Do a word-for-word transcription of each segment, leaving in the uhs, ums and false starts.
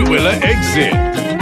Kaduwela exit.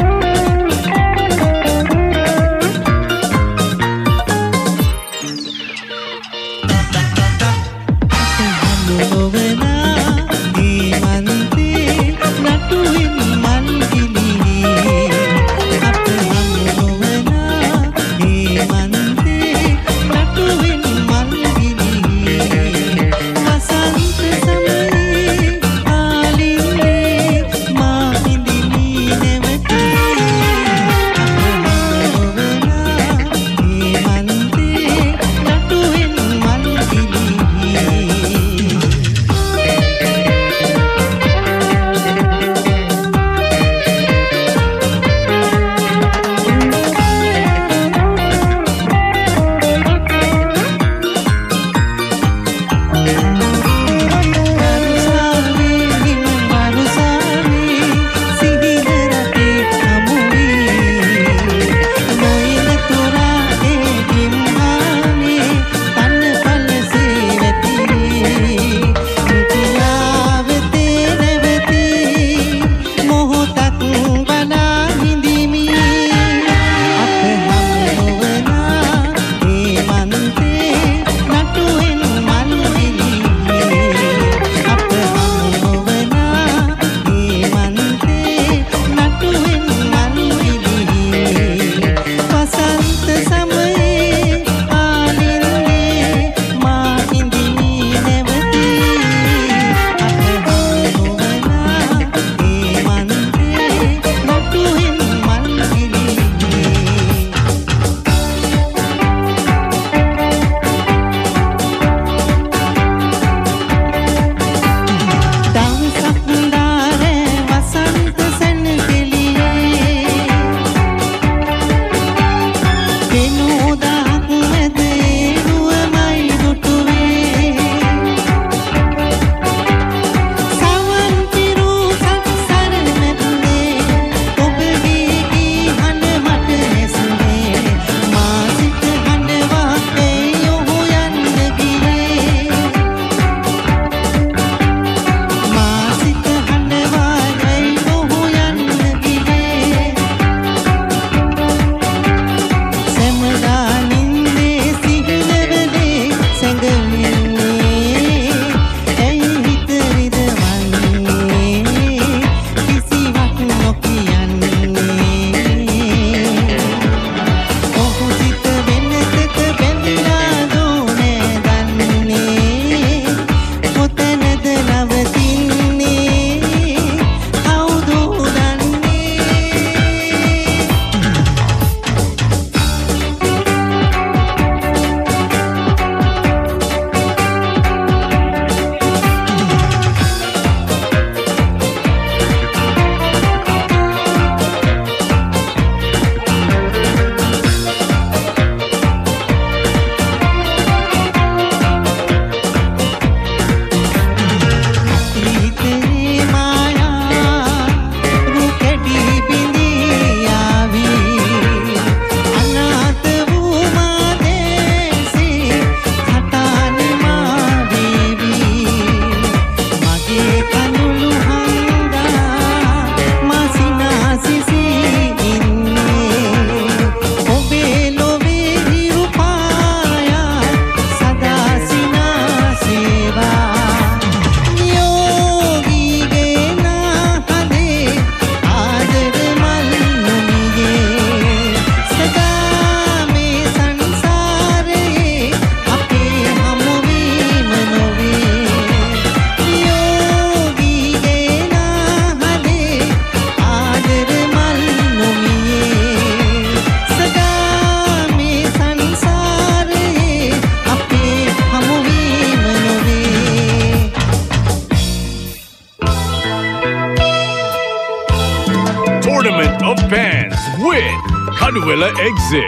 Tournament of Bands with Kaduwela exit.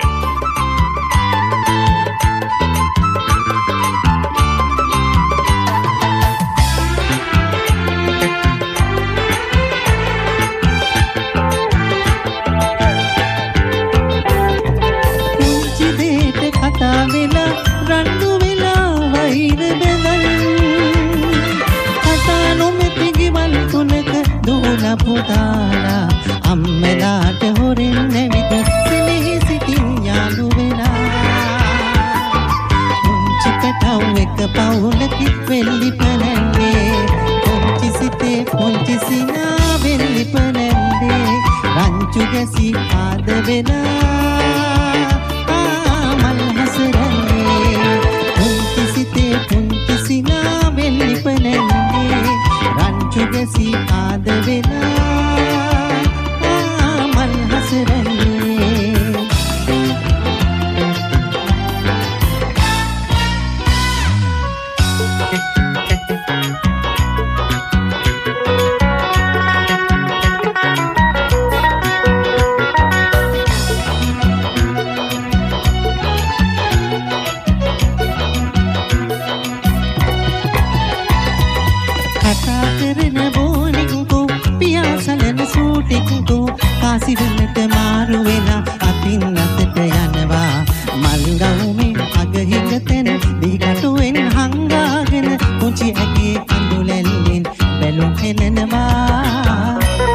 Putana පවුලකි වෙල්ලිප නැන්නේ පුංචි සිතේ පුංචි සිනා වෙල්ලිප නැන්නේ රංචු ගැසි ආද වෙලා මල් හසරන්නේ පුංචි සිතේ පුංචි සිනා වෙල්ලිප නැන්නේ රංචු ගැසි ආද වෙලා මල් හසරන්නේ කාසිවලට මාරු වෙලා අතින් අතට යනවා මල් ගවුමේ අගහිඟ තැන දිගටුවෙන් හංගාගෙන පුංචි ඇගේ අඳුලැල්ලෙන් බැලුම් හෙලනවා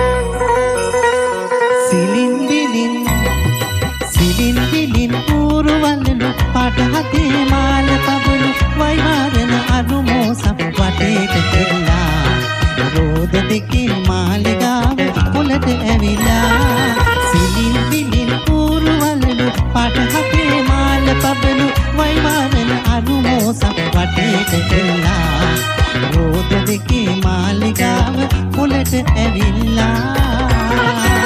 සිලින් දිලින් සිලින් දිලින් ඌරුවලලු පාට හතේ මාල පබළු වයිවාරන අරුමෝසම් වටේට කෙල්ලා රෝද දෙකේ මාලිගාව පොළට ඇවිලා සිලින් දිලින් ඌරුවලලු පාට හතේ මාල පබළු වයිවාරන අරුමෝසම් වටේට කෙල්ලා රෝද දෙකේ මාලිගාව පොළට ඇවිලා